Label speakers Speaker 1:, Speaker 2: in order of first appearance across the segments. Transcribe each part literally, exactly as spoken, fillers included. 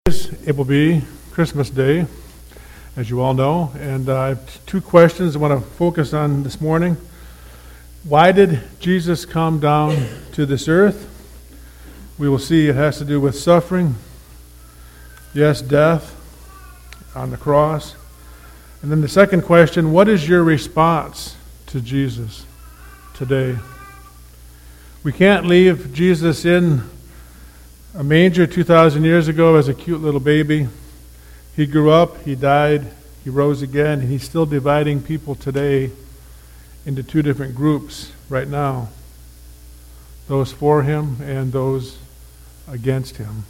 Speaker 1: It will be Christmas Day, as you all know, and uh, I have two questions I want to focus on this morning. Why did Jesus come down to this earth? We will see it has to do with suffering, yes, death on the cross. And then the second question, what is your response to Jesus today? We can't leave Jesus in a manger two thousand years ago as a cute little baby. He grew up, he died, he rose again, and he's still dividing people today into two different groups right now. Those for him and those against him.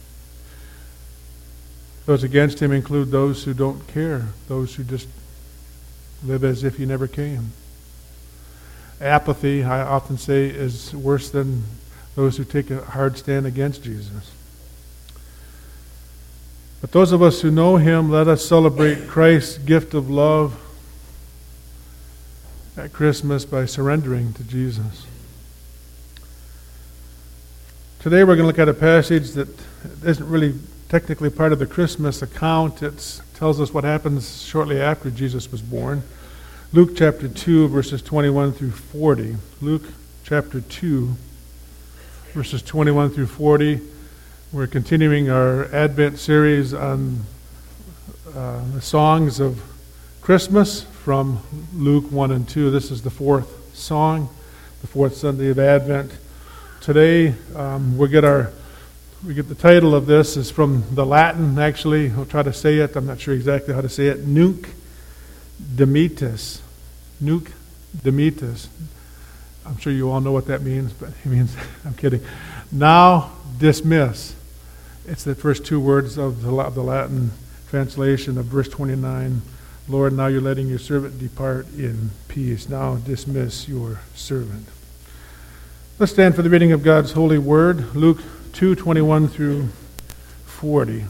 Speaker 1: Those against him include those who don't care, those who just live as if he never came. Apathy, I often say, is worse than those who take a hard stand against Jesus. But those of us who know him, let us celebrate Christ's gift of love at Christmas by surrendering to Jesus. Today we're going to look at a passage that isn't really technically part of the Christmas account. It tells us what happens shortly after Jesus was born. Luke chapter two, verses twenty-one through forty. Luke chapter two, verses twenty-one through forty. We're continuing our Advent series on uh, the songs of Christmas from Luke one and two. This is the fourth song, the fourth Sunday of Advent. Today um, we get our we get the title of this is from the Latin. Actually, I'll try to say it. I'm not sure exactly how to say it. Nunc Dimittis. Nunc Dimittis. I'm sure you all know what that means, but it means, I'm kidding. Now dismiss. It's the first two words of the, of the Latin translation of verse twenty-nine. Lord, now you're letting your servant depart in peace. Now dismiss your servant. Let's stand for the reading of God's holy word. Luke two, twenty-one through forty.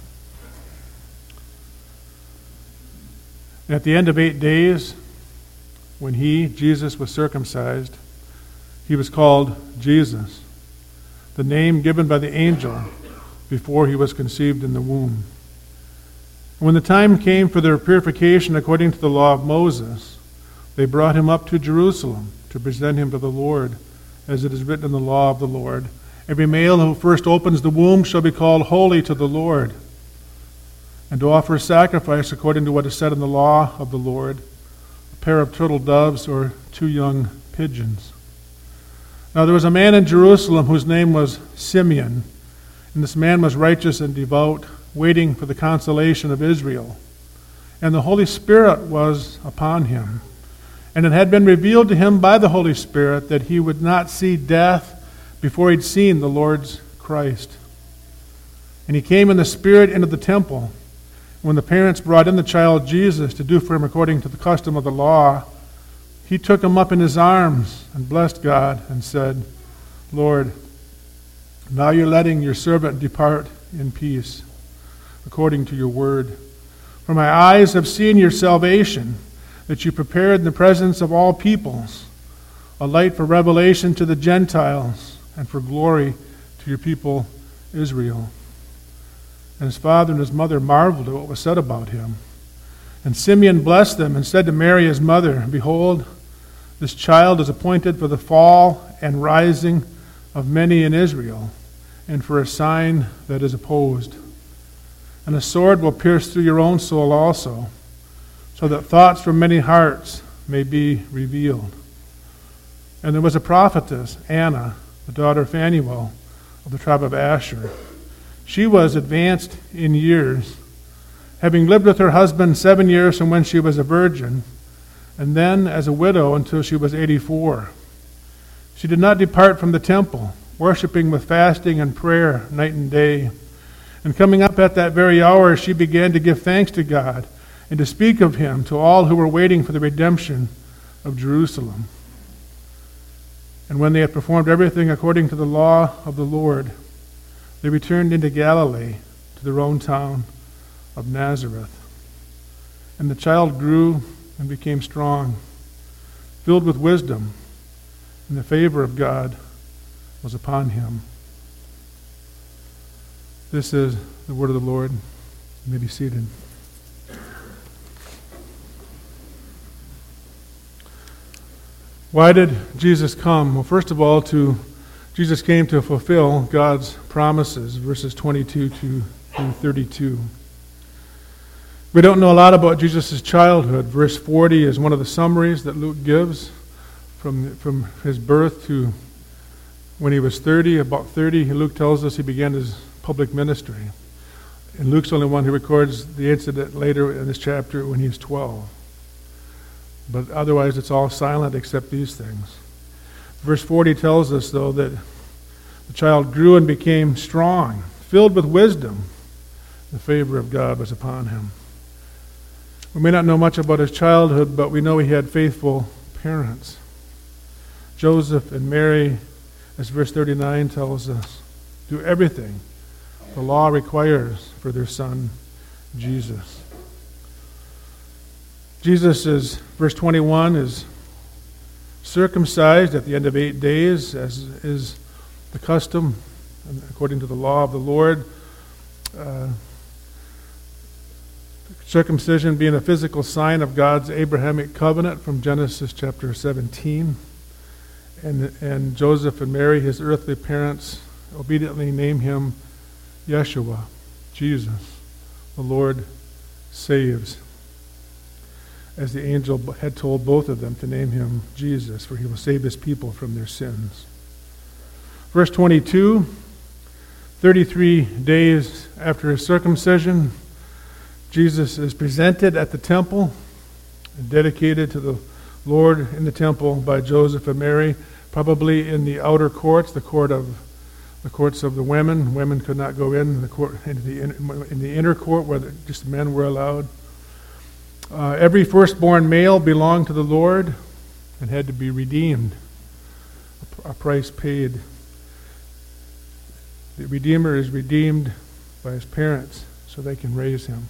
Speaker 1: And at the end of eight days, when he, Jesus, was circumcised, he was called Jesus, the name given by the angel before he was conceived in the womb. And when the time came for their purification according to the law of Moses, they brought him up to Jerusalem to present him to the Lord, as it is written in the law of the Lord. Every male who first opens the womb shall be called holy to the Lord, and to offer sacrifice according to what is said in the law of the Lord, a pair of turtle doves or two young pigeons. Now there was a man in Jerusalem whose name was Simeon, and this man was righteous and devout, waiting for the consolation of Israel. And the Holy Spirit was upon him. And it had been revealed to him by the Holy Spirit that he would not see death before he'd seen the Lord's Christ. And he came in the Spirit into the temple. When the parents brought in the child Jesus to do for him according to the custom of the law, he took him up in his arms and blessed God and said, Lord, now you're letting your servant depart in peace, according to your word. For my eyes have seen your salvation, that you prepared in the presence of all peoples, a light for revelation to the Gentiles and for glory to your people Israel. And his father and his mother marveled at what was said about him. And Simeon blessed them and said to Mary his mother, Behold, this child is appointed for the fall and rising of many in Israel, and for a sign that is opposed. And a sword will pierce through your own soul also, so that thoughts from many hearts may be revealed. And there was a prophetess, Anna, the daughter of Phanuel, of the tribe of Asher. She was advanced in years, having lived with her husband seven years from when she was a virgin, and then as a widow until she was eighty-four. She did not depart from the temple, worshiping with fasting and prayer night and day. And coming up at that very hour, she began to give thanks to God and to speak of him to all who were waiting for the redemption of Jerusalem. And when they had performed everything according to the law of the Lord, they returned into Galilee to their own town of Nazareth. And the child grew and became strong, filled with wisdom, and the favor of God was upon him. This is the word of the Lord. You may be seated. Why did Jesus come? Well, first of all, to Jesus came to fulfill God's promises, verses twenty-two to thirty-two. We don't know a lot about Jesus' childhood. Verse forty is one of the summaries that Luke gives from, from his birth to when he was thirty. About thirty, Luke tells us he began his public ministry. And Luke's the only one who records the incident later in this chapter when he's twelve. But otherwise it's all silent except these things. Verse forty tells us, though, that the child grew and became strong, filled with wisdom. The favor of God was upon him. We may not know much about his childhood, but we know he had faithful parents. Joseph and Mary, as verse thirty-nine tells us, do everything the law requires for their son, Jesus. Jesus is, verse twenty-one, is circumcised at the end of eight days, as is the custom, according to the law of the Lord. Uh, circumcision being a physical sign of God's Abrahamic covenant from Genesis chapter seventeen. And, and Joseph and Mary, his earthly parents, obediently name him Yeshua, Jesus, the Lord saves, as the angel had told both of them to name him Jesus, for he will save his people from their sins. Verse twenty-two, thirty-three days after his circumcision, Jesus is presented at the temple and dedicated to the Lord in the temple by Joseph and Mary, probably in the outer courts, the court of the courts of the women. Women could not go in the court into the in the inner court where the, just men were allowed. Uh, every firstborn male belonged to the Lord and had to be redeemed, a, a price paid. The Redeemer is redeemed by his parents so they can raise him.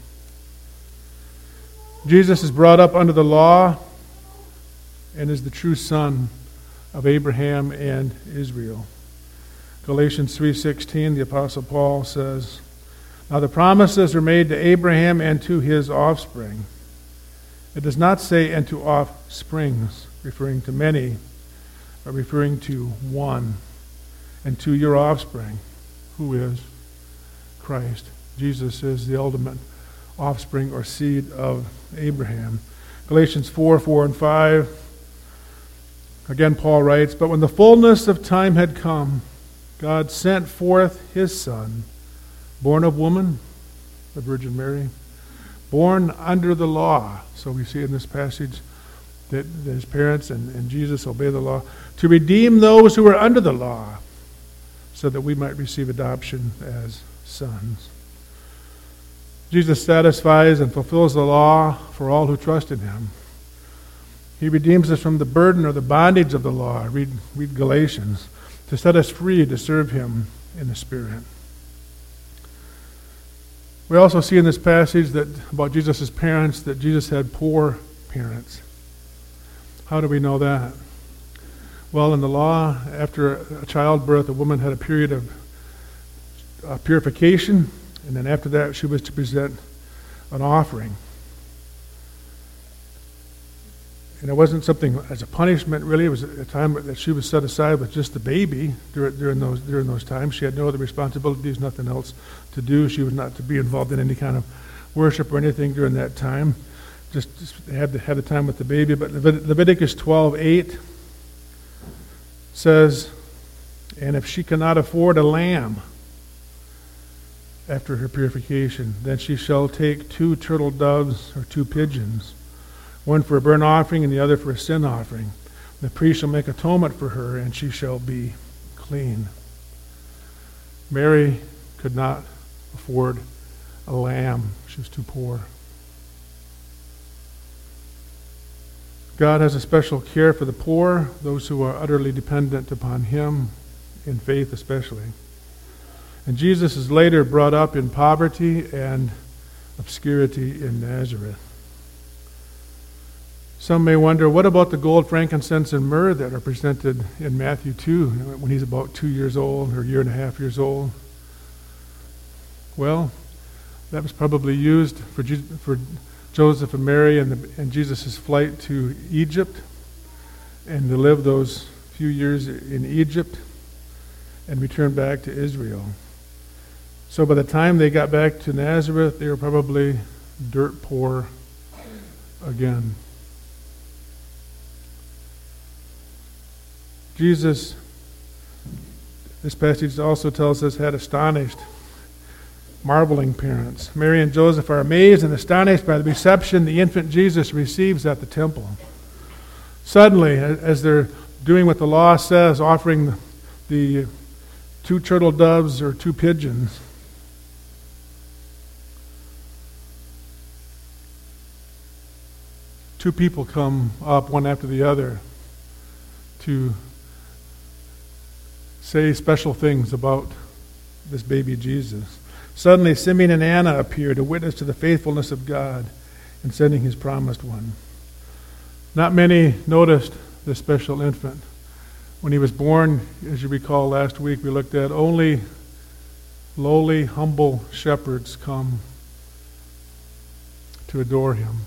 Speaker 1: Jesus is brought up under the law and is the true son of Abraham and Israel. Galatians three sixteen, the Apostle Paul says, now the promises are made to Abraham and to his offspring. It does not say and to offsprings, referring to many, but referring to one, and to your offspring, who is Christ. Jesus is the ultimate offspring or seed of Abraham. Galatians four, four and five, again Paul writes, but when the fullness of time had come, God sent forth his Son, born of woman, the Virgin Mary, born under the law. So we see in this passage that his parents and, and Jesus obey the law, to redeem those who are under the law, so that we might receive adoption as sons. Jesus satisfies and fulfills the law for all who trust in him. He redeems us from the burden or the bondage of the law, read, read Galatians, to set us free to serve him in the Spirit. We also see in this passage that about Jesus' parents that Jesus had poor parents. How do we know that? Well, in the law, after a childbirth, a woman had a period of uh, purification, and then after that she was to present an offering. And it wasn't something as a punishment, really. It was a time that she was set aside with just the baby during, during those during those times. She had no other responsibilities, nothing else to do. She was not to be involved in any kind of worship or anything during that time. Just, just had to have the time with the baby. But Leviticus twelve eight says, and if she cannot afford a lamb after her purification, then she shall take two turtle doves or two pigeons, one for a burnt offering and the other for a sin offering. The priest shall make atonement for her, and she shall be clean. Mary could not afford a lamb. She was too poor. God has a special care for the poor, those who are utterly dependent upon him, in faith especially. And Jesus is later brought up in poverty and obscurity in Nazareth. Some may wonder, what about the gold, frankincense, and myrrh that are presented in Matthew two when he's about two years old or a year and a half years old? Well, that was probably used for Je- for Joseph and Mary and, the, and Jesus' flight to Egypt, and to live those few years in Egypt and return back to Israel. So by the time they got back to Nazareth, they were probably dirt poor again. Jesus, this passage also tells us, had astonished, marveling parents. Mary and Joseph are amazed and astonished by the reception the infant Jesus receives at the temple. Suddenly, as they're doing what the law says, offering the two turtle doves or two pigeons, two people come up one after the other to say special things about this baby Jesus. Suddenly, Simeon and Anna appear to witness to the faithfulness of God in sending his promised one. Not many noticed this special infant. When he was born, as you recall last week, we looked at only lowly, humble shepherds come to adore him.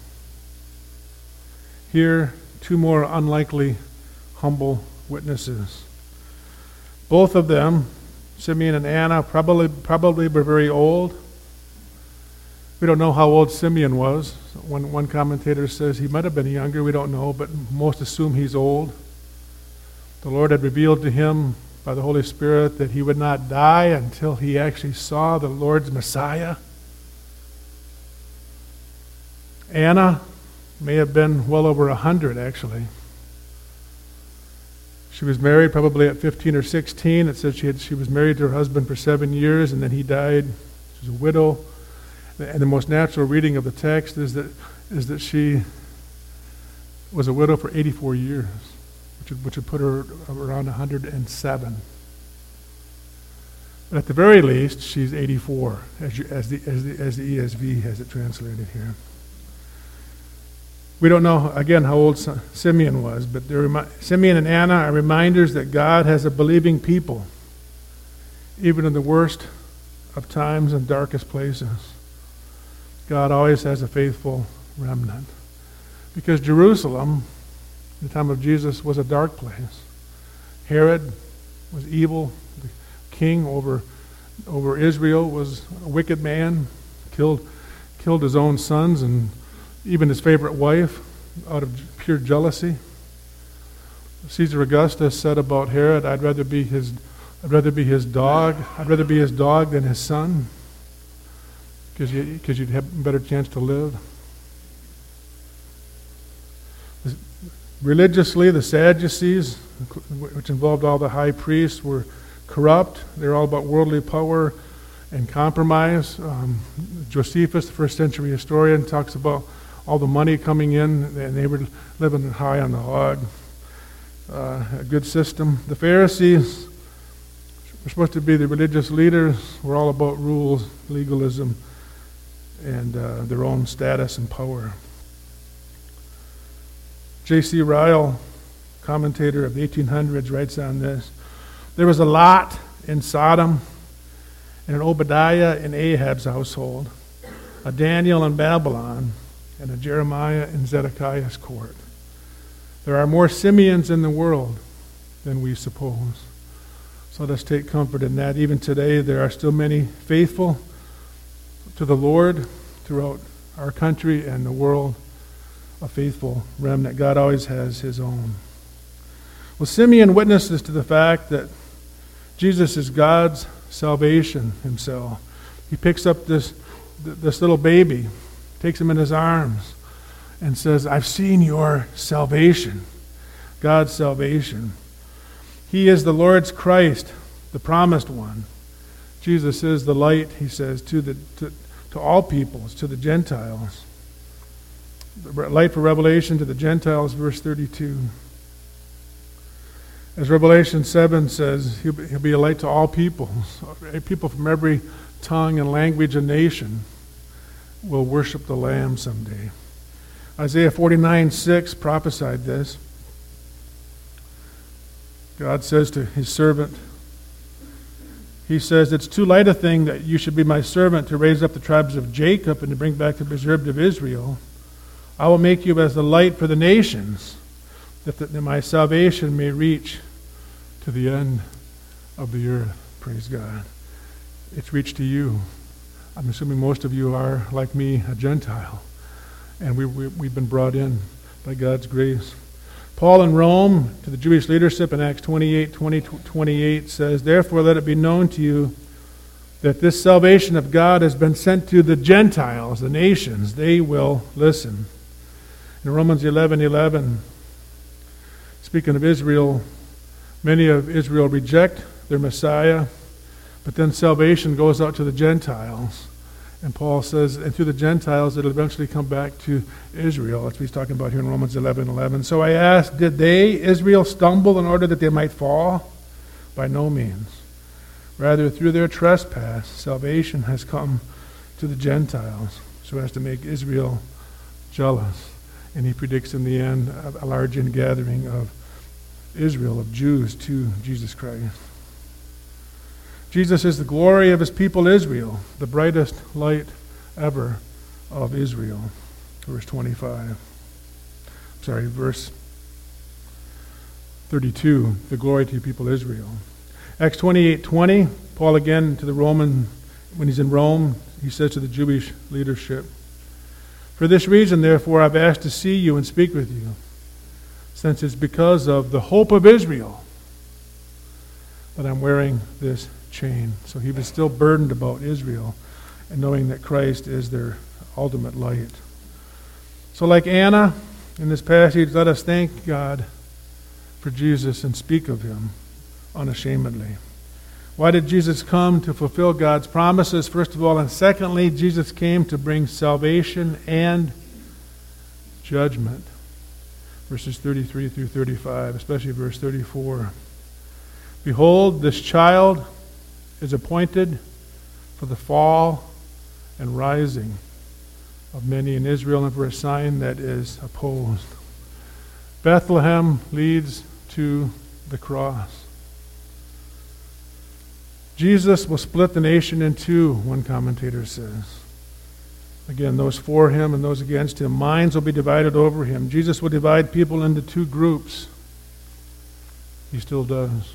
Speaker 1: Here, two more unlikely, humble witnesses. Both of them, Simeon and Anna, probably probably were very old. We don't know how old Simeon was. One, one commentator says he might have been younger, we don't know, but most assume he's old. The Lord had revealed to him by the Holy Spirit that he would not die until he actually saw the Lord's Messiah. Anna may have been well over a hundred, actually. She was married probably at fifteen or sixteen. It says she had, she was married to her husband for seven years, and then he died. She was a widow. And the most natural reading of the text is that is that she was a widow for eighty-four years, which would, which would put her around one hundred seven. But at the very least, she's eighty-four, as, you, as, the, as, the, as the E S V has it translated here. We don't know, again, how old Simeon was, but remi- Simeon and Anna are reminders that God has a believing people, even in the worst of times and darkest places. God always has a faithful remnant. Because Jerusalem, at the time of Jesus, was a dark place. Herod was evil. The king over, over Israel was a wicked man, killed, killed his own sons and even his favorite wife, out of pure jealousy. Caesar Augustus said about Herod, I'd rather be his I'd rather be his dog. I'd rather be his dog than his son, because you, because you'd have a better chance to live. Religiously, the Sadducees, which involved all the high priests, were corrupt. They're all about worldly power and compromise. Um, Josephus, the first century historian, talks about all the money coming in, and they were living high on the hog. Uh, a good system. The Pharisees were supposed to be the religious leaders, were all about rules, legalism, and uh, their own status and power. J C Ryle, commentator of the eighteen hundreds, writes on this: there was a Lot in Sodom, and an Obadiah in Ahab's household, a Daniel in Babylon, and a Jeremiah in Zedekiah's court. There are more Simeons in the world than we suppose. So let us take comfort in that. Even today, there are still many faithful to the Lord throughout our country and the world, a faithful remnant. God always has his own. Well, Simeon witnesses to the fact that Jesus is God's salvation himself. He picks up this, this little baby, takes him in his arms, and says, I've seen your salvation, God's salvation. He is the Lord's Christ, the promised one. Jesus is the light, he says, to the to, to all peoples, to the Gentiles. The light for revelation to the Gentiles, verse thirty-two. As Revelation seven says, he'll be, he'll be a light to all peoples. People from every tongue and language and nation will worship the Lamb someday. Isaiah forty-nine six prophesied this. God says to his servant, he says, it's too light a thing that you should be my servant to raise up the tribes of Jacob and to bring back the preserved of Israel. I will make you as the light for the nations, that, the, that my salvation may reach to the end of the earth. Praise God. It's reached to you. I'm assuming most of you are, like me, a Gentile. And we, we, we've been brought in by God's grace. Paul in Rome, to the Jewish leadership in Acts twenty-eight, twenty, twenty-eight says, therefore let it be known to you that this salvation of God has been sent to the Gentiles, the nations. They will listen. In Romans eleven eleven, speaking of Israel, many of Israel reject their Messiah, but then salvation goes out to the Gentiles. And Paul says, and through the Gentiles, it'll eventually come back to Israel. That's what he's talking about here in Romans eleven eleven. So I asked, did they, Israel, stumble in order that they might fall? By no means. Rather, through their trespass, salvation has come to the Gentiles, so as to make Israel jealous. And he predicts in the end a large ingathering of Israel, of Jews, to Jesus Christ. Jesus is the glory of his people Israel, the brightest light ever of Israel. Verse twenty-five. Sorry, verse thirty-two, the glory to your people Israel. Acts twenty-eight twenty, Paul again to the Roman, when he's in Rome, he says to the Jewish leadership, for this reason, therefore, I've asked to see you and speak with you, since it's because of the hope of Israel that I'm wearing this chain. So he was still burdened about Israel and knowing that Christ is their ultimate light. So like Anna in this passage, let us thank God for Jesus and speak of him unashamedly. Why did Jesus come? To fulfill God's promises, first of all, and secondly, Jesus came to bring salvation and judgment. Verses thirty-three through thirty-five, especially verse thirty-four. Behold, this child is appointed for the fall and rising of many in Israel and for a sign that is opposed. Bethlehem leads to the cross. Jesus will split the nation in two, one commentator says. Again, those for him and those against him. Minds will be divided over him. Jesus will divide people into two groups. He still does.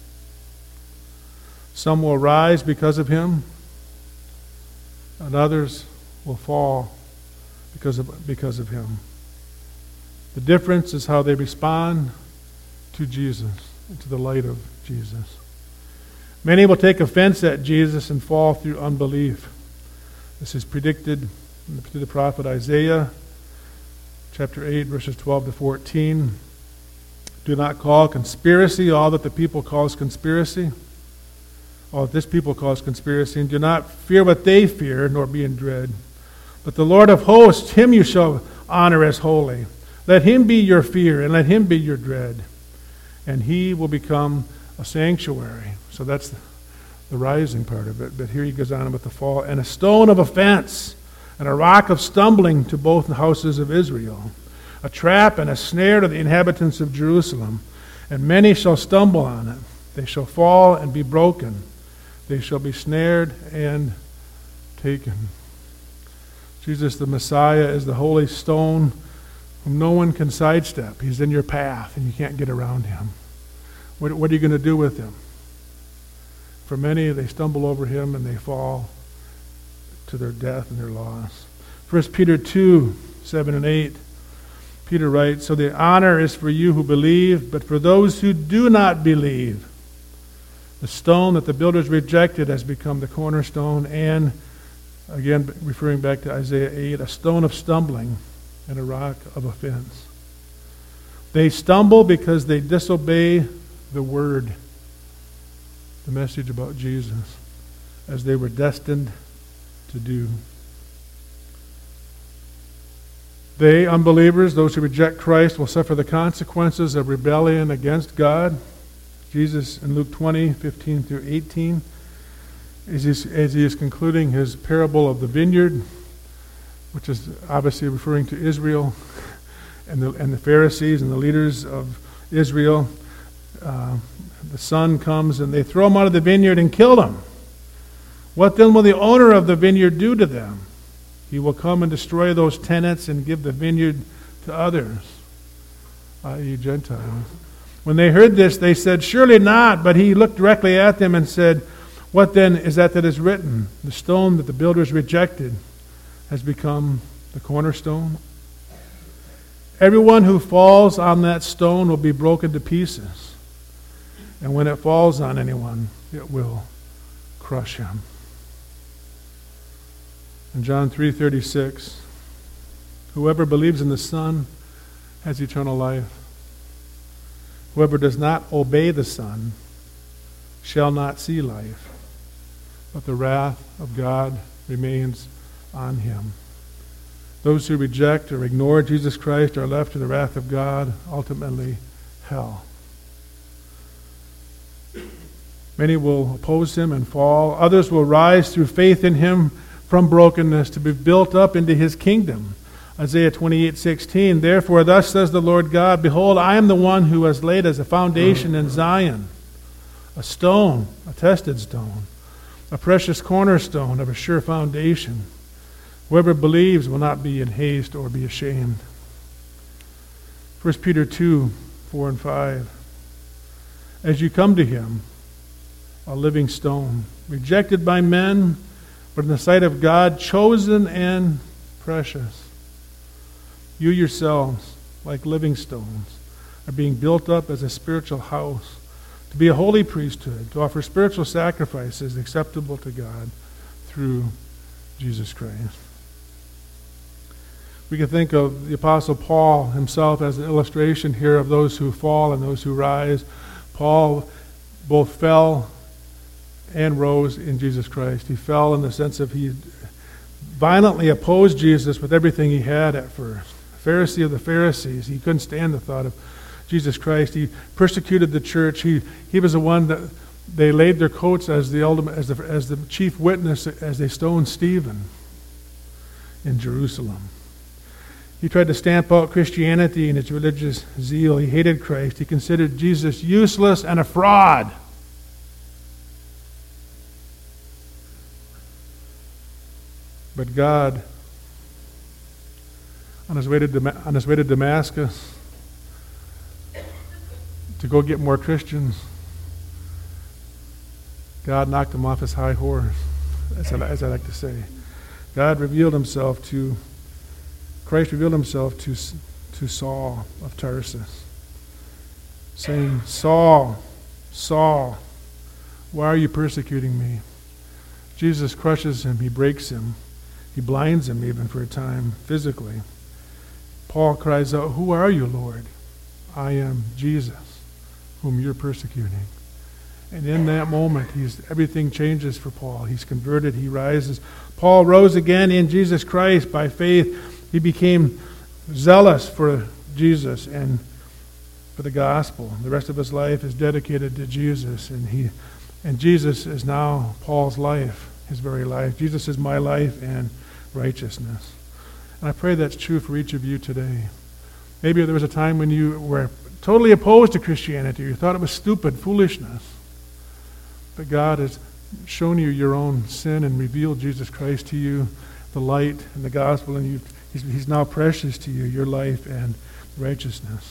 Speaker 1: Some will rise because of him, and others will fall because of, because of him. The difference is how they respond to Jesus, and to the light of Jesus. Many will take offense at Jesus and fall through unbelief. This is predicted through the prophet Isaiah, chapter eight, verses twelve to fourteen. Do not call conspiracy all that the people calls conspiracy. All that this people calls conspiracy, and do not fear what they fear, nor be in dread. But the Lord of hosts, him you shall honor as holy. Let him be your fear, and let him be your dread. And he will become a sanctuary. So that's the, the rising part of it. But here he goes on with the fall. And a stone of offense, and a rock of stumbling to both the houses of Israel. A trap and a snare to the inhabitants of Jerusalem. And many shall stumble on it. They shall fall and be broken. They shall be snared and taken. Jesus, the Messiah, is the holy stone whom no one can sidestep. He's in your path, and you can't get around him. What, what are you going to do with him? For many, they stumble over him, and they fall to their death and their loss. First Peter two, seven and eight, Peter writes, so the honor is for you who believe, but for those who do not believe, the stone that the builders rejected has become the cornerstone, and, again, referring back to Isaiah eight, a stone of stumbling and a rock of offense. They stumble because they disobey the word, the message about Jesus, as they were destined to do. They, unbelievers, those who reject Christ, will suffer the consequences of rebellion against God. Jesus in Luke twenty, fifteen through eighteen, as he, as he is concluding his parable of the vineyard, which is obviously referring to Israel and the, and the Pharisees and the leaders of Israel, uh, the son comes and they throw him out of the vineyard and kill him. What then will the owner of the vineyard do to them? He will come and destroy those tenants and give the vineyard to others, that is Gentiles. When they heard this, they said, surely not. But he looked directly at them and said, what then is that that is written? The stone that the builders rejected has become the cornerstone. Everyone who falls on that stone will be broken to pieces. And when it falls on anyone, it will crush him. In John three thirty-six, whoever believes in the Son has eternal life. Whoever does not obey the Son shall not see life, but the wrath of God remains on him. Those who reject or ignore Jesus Christ are left to the wrath of God, ultimately hell. Many will oppose him and fall. Others will rise through faith in him from brokenness to be built up into his kingdom. Isaiah twenty-eight sixteen, therefore thus says the Lord God, behold, I am the one who has laid as a foundation in Zion, a stone, a tested stone, a precious cornerstone of a sure foundation. Whoever believes will not be in haste or be ashamed. First Peter two, four and five. As you come to him, a living stone, rejected by men, but in the sight of God, chosen and precious. You yourselves, like living stones, are being built up as a spiritual house, to be a holy priesthood, to offer spiritual sacrifices acceptable to God through Jesus Christ. We can think of the Apostle Paul himself as an illustration here of those who fall and those who rise. Paul both fell and rose in Jesus Christ. He fell in the sense of he violently opposed Jesus with everything he had at first. Pharisee of the Pharisees. He couldn't stand the thought of Jesus Christ. He persecuted the church. He he was the one that they laid their coats as the ultimate, as the as the chief witness as they stoned Stephen in Jerusalem. He tried to stamp out Christianity and its religious zeal. He hated Christ. He considered Jesus useless and a fraud. But God, on his way to Dam- on his way to Damascus, to go get more Christians, God knocked him off his high horse, as I, as I like to say. God revealed himself to, Christ revealed himself to, to Saul of Tarsus, saying, Saul, Saul, why are you persecuting me? Jesus crushes him, he breaks him. He blinds him even for a time physically. Paul cries out, who are you, Lord? I am Jesus, whom you're persecuting. And in that moment, he's, everything changes for Paul. He's converted, he rises. Paul rose again in Jesus Christ by faith. He became zealous for Jesus and for the gospel. The rest of his life is dedicated to Jesus, and he and Jesus is now Paul's life, his very life. Jesus is my life and righteousness. And I pray that's true for each of you today. Maybe there was a time when you were totally opposed to Christianity. You thought it was stupid, foolishness. But God has shown you your own sin and revealed Jesus Christ to you, the light and the gospel, and you, he's, he's now precious to you, your life and righteousness.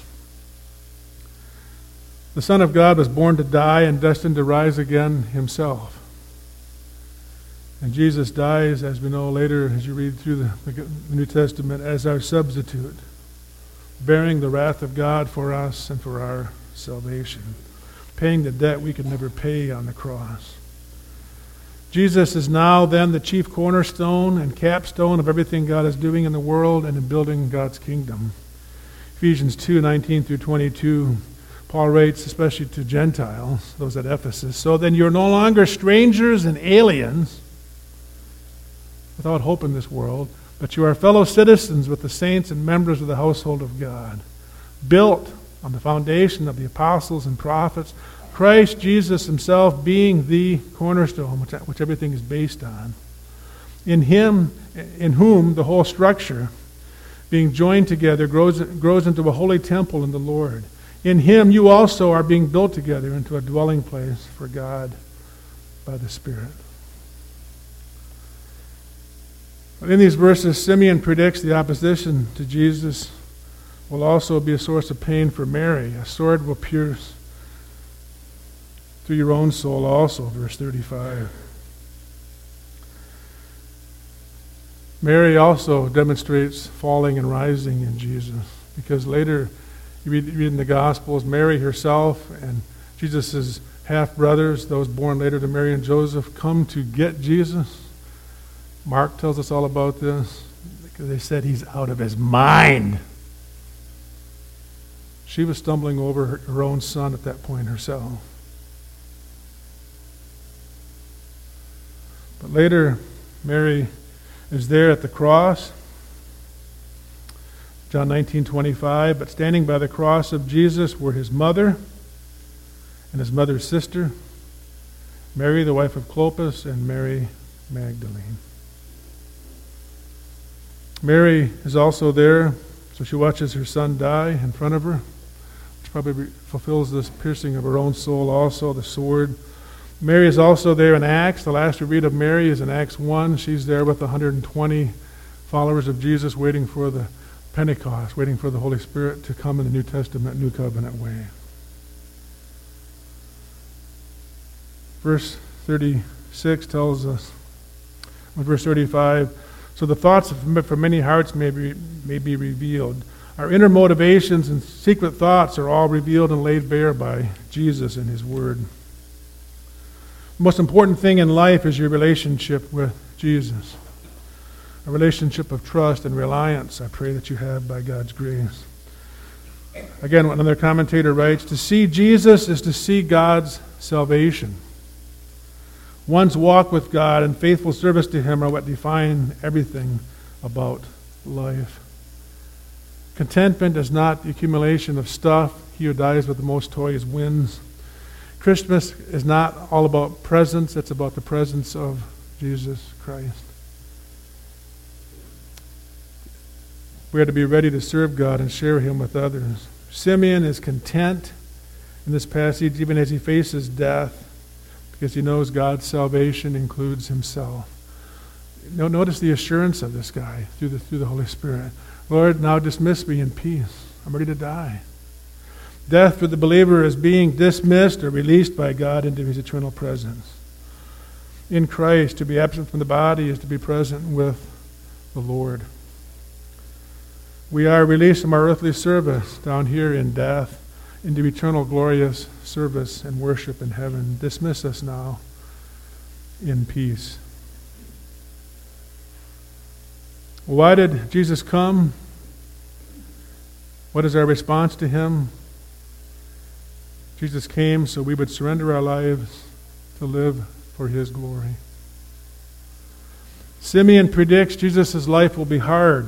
Speaker 1: The Son of God was born to die and destined to rise again himself. And Jesus dies, as we know later, as you read through the, the New Testament, as our substitute, bearing the wrath of God for us and for our salvation, paying the debt we could never pay on the cross. Jesus is now then the chief cornerstone and capstone of everything God is doing in the world and in building God's kingdom. Ephesians two, nineteen through twenty-two, Paul writes, especially to Gentiles, those at Ephesus, so then you're no longer strangers and aliens without hope in this world, but you are fellow citizens with the saints and members of the household of God, built on the foundation of the apostles and prophets, Christ Jesus himself being the cornerstone, which, which everything is based on. In him, in whom the whole structure, being joined together, grows, grows into a holy temple in the Lord. In him you also are being built together into a dwelling place for God by the Spirit. But in these verses, Simeon predicts the opposition to Jesus will also be a source of pain for Mary. A sword will pierce through your own soul also, verse thirty-five. Mary also demonstrates falling and rising in Jesus, because later you read, you read in the Gospels, Mary herself and Jesus' half-brothers, those born later to Mary and Joseph, come to get Jesus. Mark tells us all about this, because they said he's out of his mind. She was stumbling over her, her own son at that point herself. But later, Mary is there at the cross. John nineteen twenty-five, but standing by the cross of Jesus were his mother and his mother's sister, Mary, the wife of Clopas, and Mary Magdalene. Mary is also there, so she watches her son die in front of her, which probably fulfills this piercing of her own soul also, the sword. Mary is also there in Acts. The last we read of Mary is in Acts one. She's there with one hundred twenty followers of Jesus waiting for the Pentecost, waiting for the Holy Spirit to come in the New Testament, New Covenant way. Verse thirty-six tells us, verse thirty-five, so the thoughts from many hearts may be, may be revealed. Our inner motivations and secret thoughts are all revealed and laid bare by Jesus and his word. The most important thing in life is your relationship with Jesus. A relationship of trust and reliance, I pray that you have by God's grace. Again, another commentator writes, to see Jesus is to see God's salvation. One's walk with God and faithful service to him are what define everything about life. Contentment is not the accumulation of stuff. He who dies with the most toys wins. Christmas is not all about presents, it's about the presence of Jesus Christ. We are to be ready to serve God and share him with others. Simeon is content in this passage even as he faces death, because he knows God's salvation includes himself. Notice the assurance of this guy through the, through the Holy Spirit. Lord, now dismiss me in peace. I'm ready to die. Death for the believer is being dismissed or released by God into his eternal presence. In Christ, to be absent from the body is to be present with the Lord. We are released from our earthly service down here in death into eternal glorious service and worship in heaven. Dismiss us now in peace. Why did Jesus come? What is our response to him? Jesus came so we would surrender our lives to live for his glory. Simeon predicts Jesus' life will be hard.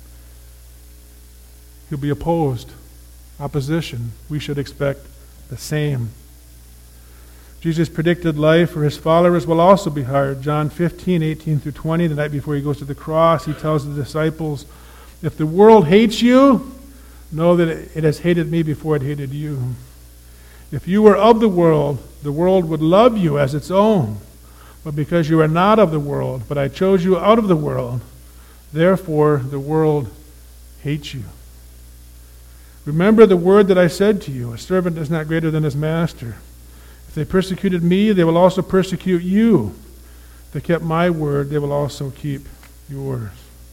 Speaker 1: He'll be opposed, opposition. We should expect the same. Jesus' predicted life for his followers will also be hard. John fifteen, eighteen through twenty, the night before he goes to the cross, he tells the disciples, if the world hates you, know that it has hated me before it hated you. If you were of the world, the world would love you as its own. But because you are not of the world, but I chose you out of the world, therefore the world hates you. Remember the word that I said to you, a servant is not greater than his master. If they persecuted me, they will also persecute you. If they kept my word, they will also keep yours.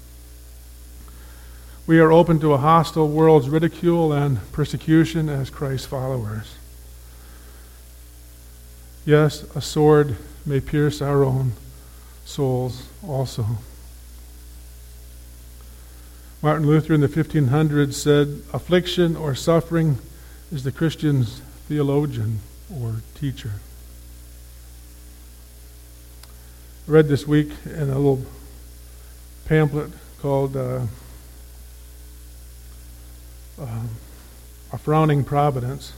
Speaker 1: We are open to a hostile world's ridicule and persecution as Christ's followers. Yes, a sword may pierce our own souls also. Martin Luther in the fifteen hundreds said, affliction or suffering is the Christian's theologian or teacher. I read this week in a little pamphlet called uh, uh, A Frowning Providence.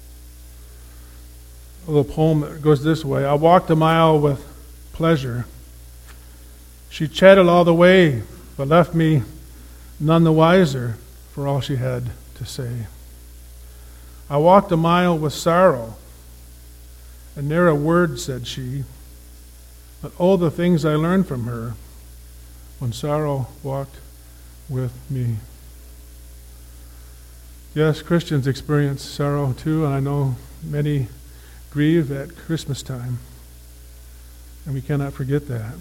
Speaker 1: A little poem that goes this way. I walked a mile with pleasure. She chatted all the way, but left me none the wiser for all she had to say. I walked a mile with sorrow, and ne'er a word said she. But oh, the things I learned from her when sorrow walked with me. Yes, Christians experience sorrow too, and I know many grieve at Christmas time, and we cannot forget that.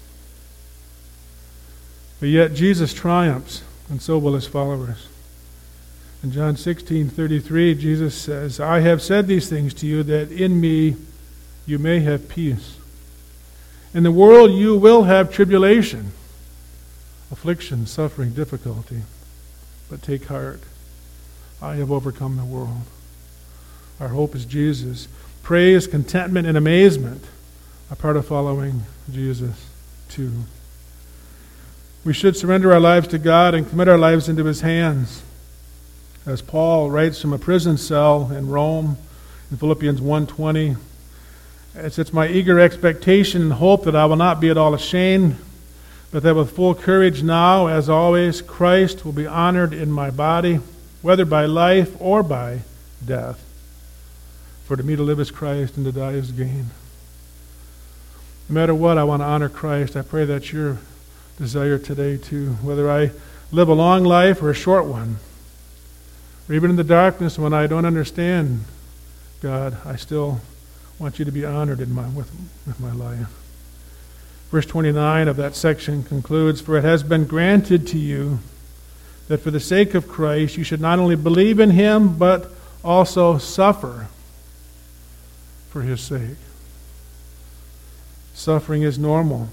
Speaker 1: But yet Jesus triumphs, and so will his followers. In John sixteen thirty-three, Jesus says, I have said these things to you that in me you may have peace. In the world you will have tribulation, affliction, suffering, difficulty. But take heart, I have overcome the world. Our hope is Jesus. Praise, contentment, and amazement are part of following Jesus too. We should surrender our lives to God and commit our lives into his hands. As Paul writes from a prison cell in Rome in Philippians one twenty, It's, it's my eager expectation and hope that I will not be at all ashamed, but that with full courage now, as always, Christ will be honored in my body, whether by life or by death. For to me to live is Christ and to die is gain. No matter what, I want to honor Christ. I pray that's your desire today too. Whether I live a long life or a short one, or even in the darkness when I don't understand God, I still want you to be honored in my with, with my life. Verse twenty-nine of that section concludes, For it has been granted to you that for the sake of Christ you should not only believe in him, but also suffer for his sake. Suffering is normal,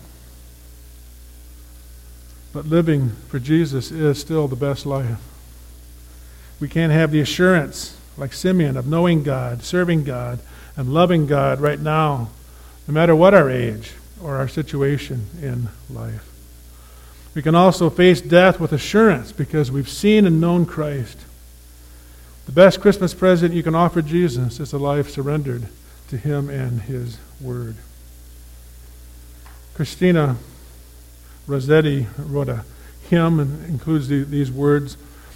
Speaker 1: but living for Jesus is still the best life. We can't have the assurance, like Simeon, of knowing God, serving God, and loving God right now, no matter what our age or our situation in life. We can also face death with assurance because we've seen and known Christ. The best Christmas present you can offer Jesus is a life surrendered to him and his word. Christina Rossetti wrote a hymn and includes the, these words.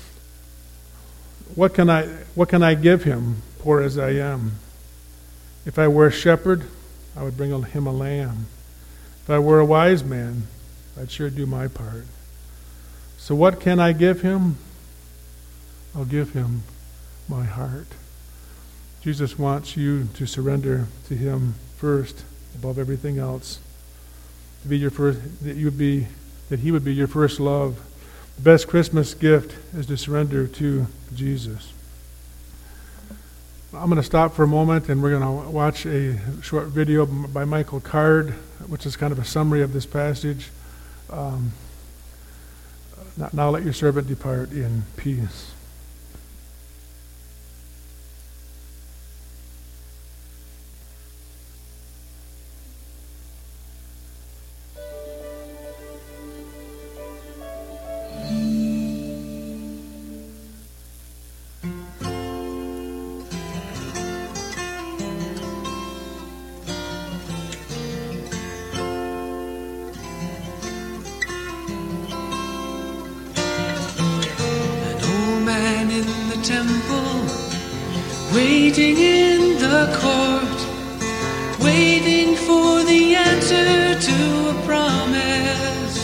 Speaker 1: What can I what can I give him, poor as I am? If I were a shepherd, I would bring him a lamb. If I were a wise man, I'd sure do my part. So what can I give him? I'll give him my heart. Jesus wants you to surrender to him first, above everything else. To be your first, that you would be, that he would be your first love. The best Christmas gift is to surrender to Jesus. I'm going to stop for a moment and we're going to watch a short video by Michael Card, which is kind of a summary of this passage. Um, now let your servant depart in peace.
Speaker 2: Waiting in the court, waiting for the answer to a promise.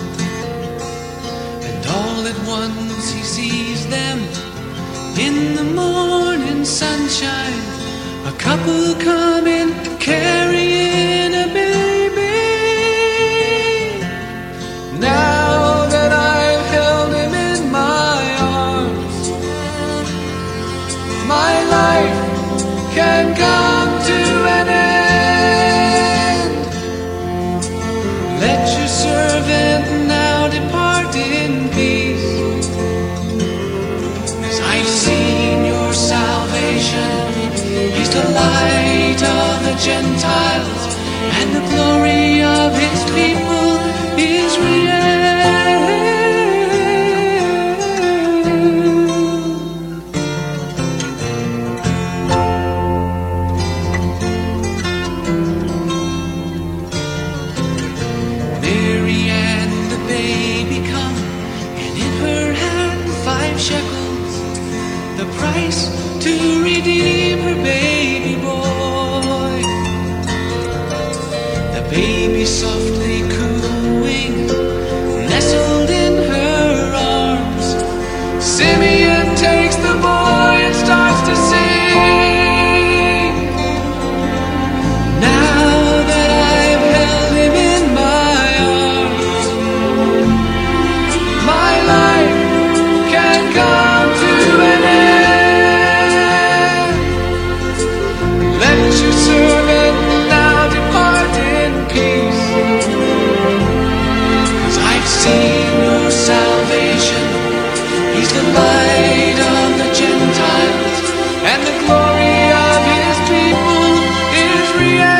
Speaker 2: And all at once he sees them in the morning sunshine, a couple coming carrying a baby. Now that I've held him in my arms, my life can come to an end. Let your servant now depart in peace, 'cause I've seen your salvation. He's the light of the Gentiles, and the glory of his people is real. to redeem her baby boy. The baby softly cooing, nestled in her arms. Simeon takes the boy and starts to sing. Now that I've held him in my arms, my life can come to an end. Let your servant now depart in peace, 'cause I've seen your salvation. He's the light of the Gentiles, and the glory of his people is real.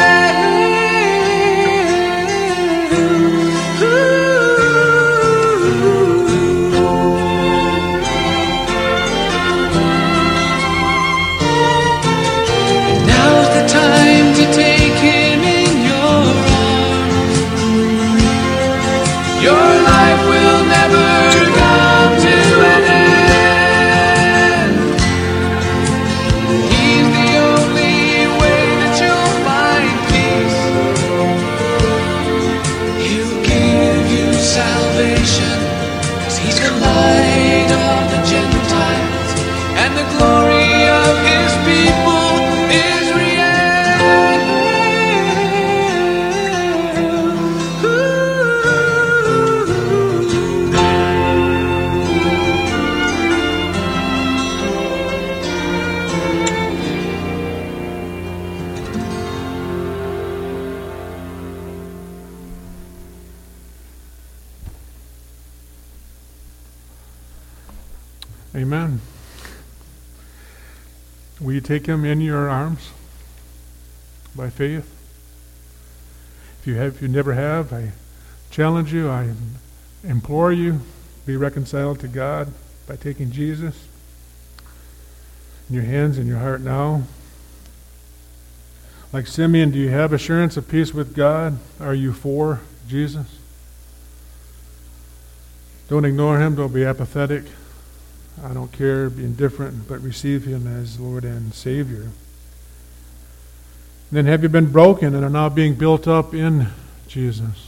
Speaker 2: Now's the time to take him in your arms. Your life will never come to an end. He's the only way that you'll find peace. He'll give you salvation, 'cause he's the light of the Gentiles, and the glory of his people is real.
Speaker 1: Amen. Will you take him in your arms by faith? If you have, if you never have, I challenge you, I implore you, be reconciled to God by taking Jesus in your hands and your heart now. Like Simeon, do you have assurance of peace with God? Are you for Jesus? Don't ignore him, don't be apathetic. I don't care, be indifferent, but receive him as Lord and Savior. And then have you been broken and are now being built up in Jesus?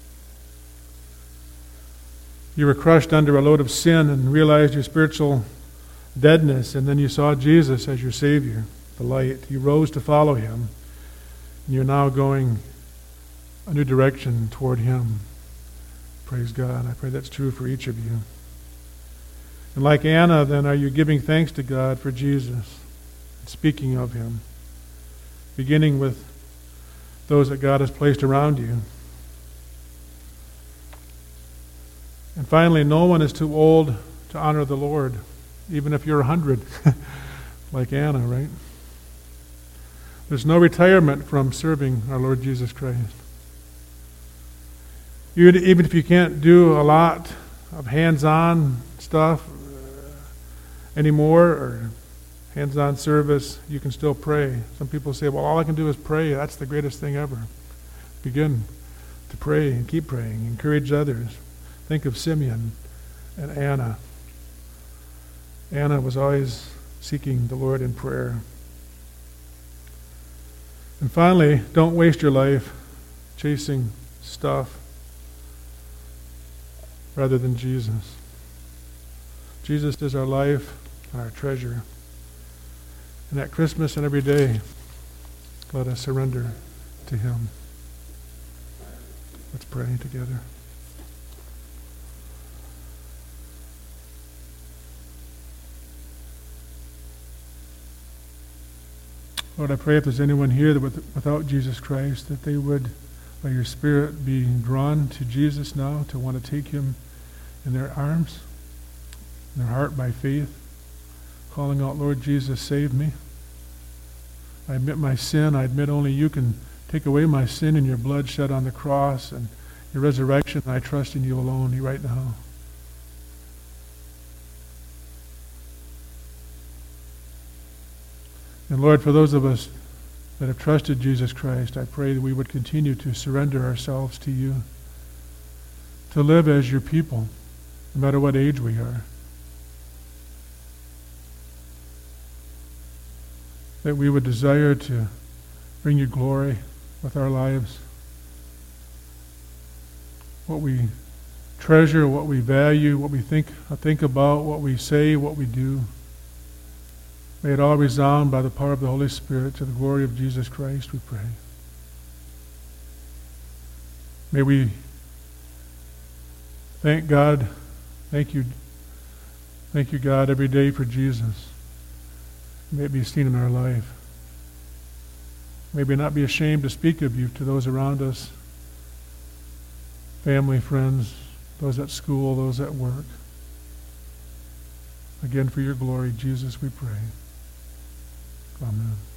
Speaker 1: You were crushed under a load of sin and realized your spiritual deadness, and then you saw Jesus as your Savior, the light. You rose to follow him, and you're now going a new direction toward him. Praise God. I pray that's true for each of you. And like Anna, then, are you giving thanks to God for Jesus, speaking of him, beginning with those that God has placed around you? And finally, no one is too old to honor the Lord, even if you're a hundred, like Anna, right? There's no retirement from serving our Lord Jesus Christ. You, even if you can't do a lot of hands-on stuff anymore, or hands-on service, you can still pray. Some people say, well, all I can do is pray. That's the greatest thing ever. Begin to pray and keep praying. Encourage others. Think of Simeon and Anna. Anna was always seeking the Lord in prayer. And finally, don't waste your life chasing stuff rather than Jesus. Jesus is our life and our treasure. And at Christmas and every day, let us surrender to him. Let's pray together. Lord, I pray if there's anyone here that with, without Jesus Christ, that they would, by your Spirit, be drawn to Jesus now, to want to take him in their arms, in their heart by faith, calling out, Lord Jesus, save me. I admit my sin. I admit only you can take away my sin in your blood shed on the cross and your resurrection. I trust in you alone right now. And Lord, for those of us that have trusted Jesus Christ, I pray that we would continue to surrender ourselves to you, to live as your people, no matter what age we are. that we would desire to bring you glory with our lives. What we treasure, what we value, what we think, think about, what we say, what we do. May it all resound by the power of the Holy Spirit to the glory of Jesus Christ, we pray. May we thank God, thank you, thank you, God, every day for Jesus. May it be seen in our life. May we not be ashamed to speak of you to those around us, family, friends, those at school, those at work. Again, for your glory, Jesus, we pray. Amen.